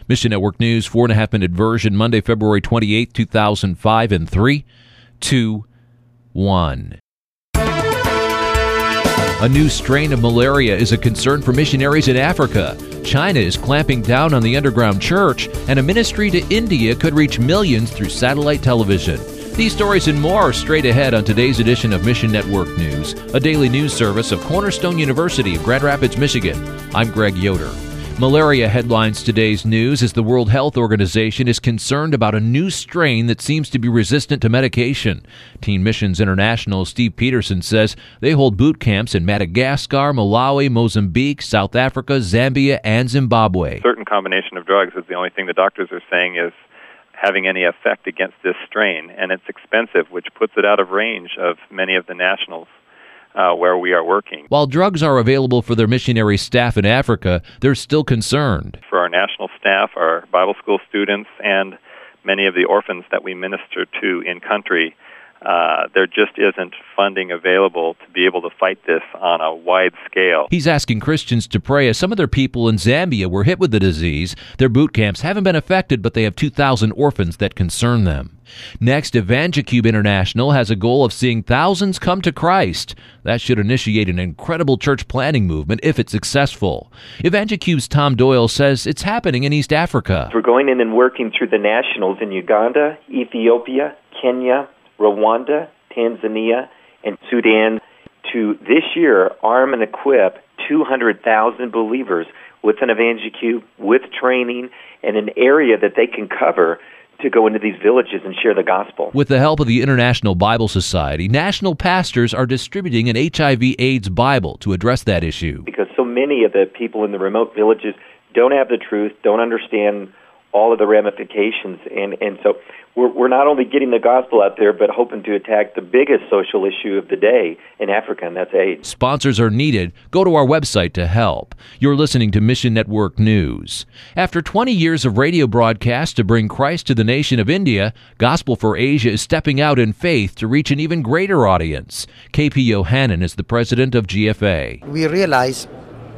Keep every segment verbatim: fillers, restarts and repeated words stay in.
Mission Network News, four and a half minute version, Monday, February twenty-eighth, two thousand five, in three, two, one. A new strain of malaria is a concern for missionaries in Africa. China is clamping down on the underground church, and a ministry to India could reach millions through satellite television. These stories and more are straight ahead on today's edition of Mission Network News, a daily news service of Cornerstone University of Grand Rapids, Michigan. I'm Greg Yoder. Malaria headlines today's news as the World Health Organization is concerned about a new strain that seems to be resistant to medication. Teen Missions International Steve Peterson says they hold boot camps in Madagascar, Malawi, Mozambique, South Africa, Zambia, and Zimbabwe. A certain combination of drugs is the only thing the doctors are saying is having any effect against this strain, and it's expensive, which puts it out of range of many of the nationals Uh, where we are working. While drugs are available for their missionary staff in Africa, they're still concerned. For our national staff, our Bible school students, and many of the orphans that we minister to in country, uh, there just isn't funding available to be able to fight this on a wide scale. He's asking Christians to pray as some of their people in Zambia were hit with the disease. Their boot camps haven't been affected, but they have two thousand orphans that concern them. Next, EvangeCube International has a goal of seeing thousands come to Christ. That should initiate an incredible church planting movement if it's successful. EvangeCube's Tom Doyle says it's happening in East Africa. We're going in and working through the nationals in Uganda, Ethiopia, Kenya, Rwanda, Tanzania, and Sudan to this year arm and equip two hundred thousand believers with an EvangeCube, with training, and an area that they can cover to go into these villages and share the gospel. With the help of the International Bible Society, national pastors are distributing an H I V AIDS Bible to address that issue. Because so many of the people in the remote villages don't have the truth, don't understand all of the ramifications, and, and so we're, we're not only getting the gospel out there, but hoping to attack the biggest social issue of the day in Africa, and that's AIDS. Sponsors are needed. Go to our website to help. You're listening to Mission Network News. After twenty years of radio broadcasts to bring Christ to the nation of India, Gospel for Asia is stepping out in faith to reach an even greater audience. K P Yohannan is the president of G F A. We realize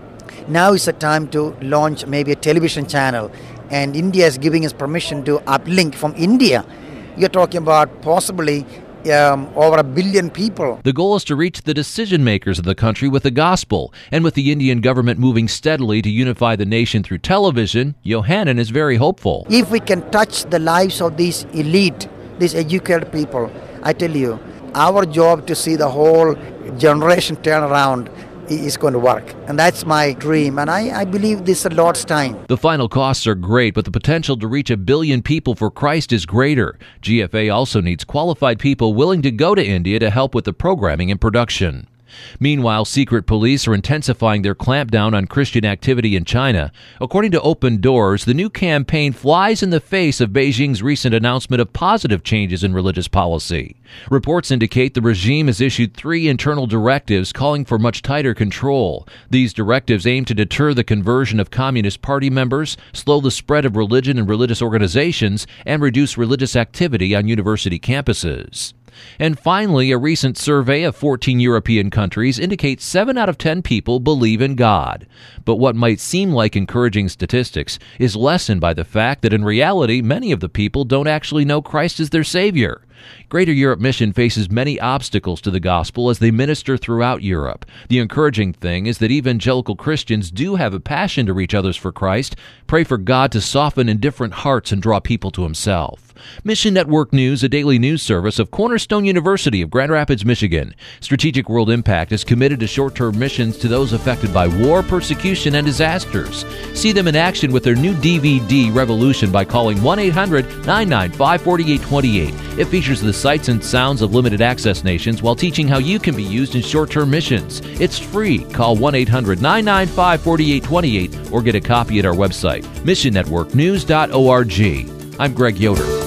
now is the time to launch maybe a television channel, and India is giving us permission to uplink from India. You're talking about possibly um, over a billion people. The goal is to reach the decision makers of the country with the gospel, and with the Indian government moving steadily to unify the nation through television, Yohannan is very hopeful. If we can touch the lives of these elite, these educated people, I tell you, our job to see the whole generation turn around is going to work. And that's my dream. And I, I believe this is the Lord's time. The final costs are great, but the potential to reach a billion people for Christ is greater. G F A also needs qualified people willing to go to India to help with the programming and production. Meanwhile, secret police are intensifying their clampdown on Christian activity in China. According to Open Doors, the new campaign flies in the face of Beijing's recent announcement of positive changes in religious policy. Reports indicate the regime has issued three internal directives calling for much tighter control. These directives aim to deter the conversion of Communist Party members, slow the spread of religion and religious organizations, and reduce religious activity on university campuses. And finally, a recent survey of fourteen European countries indicates seven out of ten people believe in God. But what might seem like encouraging statistics is lessened by the fact that in reality, many of the people don't actually know Christ as their Savior. Greater Europe Mission faces many obstacles to the gospel as they minister throughout Europe. The encouraging thing is that evangelical Christians do have a passion to reach others for Christ. Pray for God to soften indifferent hearts and draw people to Himself. Mission Network News, a daily news service of Cornerstone University of Grand Rapids, Michigan. Strategic World Impact is committed to short-term missions to those affected by war, persecution, and disasters. See them in action with their new D V D, Revolution, by calling one eight hundred nine nine five four eight two eight. It features the sights and sounds of limited access nations while teaching how you can be used in short-term missions. It's free. Call one eight hundred nine nine five four eight two eight or get a copy at our website, mission network news dot org. I'm Greg Yoder.